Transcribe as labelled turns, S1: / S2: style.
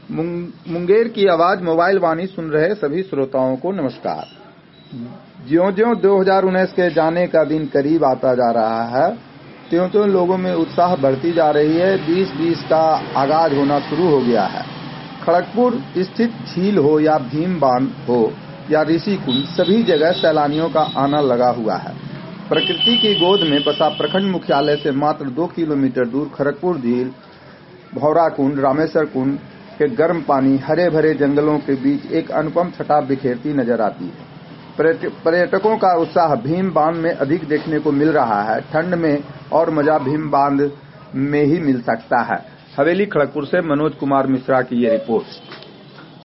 S1: मुंगेर की आवाज मोबाइल वाणी सुन रहे सभी श्रोताओं को नमस्कार। ज्यों-ज्यों 2019 के जाने का दिन करीब आता जा रहा है, त्यों-त्यों लोगों में उत्साह बढ़ती जा रही है। 2020 का आगाज होना शुरू हो गया है। खड़गपुर स्थित झील हो या भीम बांध हो या ऋषि कुंड, सभी जगह सैलानियों का आना लगा हुआ है। प्रकृति की गोद में बसा प्रखंड मुख्यालय से मात्र 2 किलोमीटर दूर खड़गपुर झील, भौरा कुंड, रामेश्वर कुंड के गर्म पानी, हरे भरे जंगलों के बीच एक अनुपम छटा बिखेरती नजर आती है। पर्यटकों का उत्साह भीम बांध में अधिक देखने को मिल रहा है। ठंड में और मजा भीम बांध में ही मिल सकता है। हवेली खड़गपुर से मनोज कुमार मिश्रा की ये रिपोर्ट।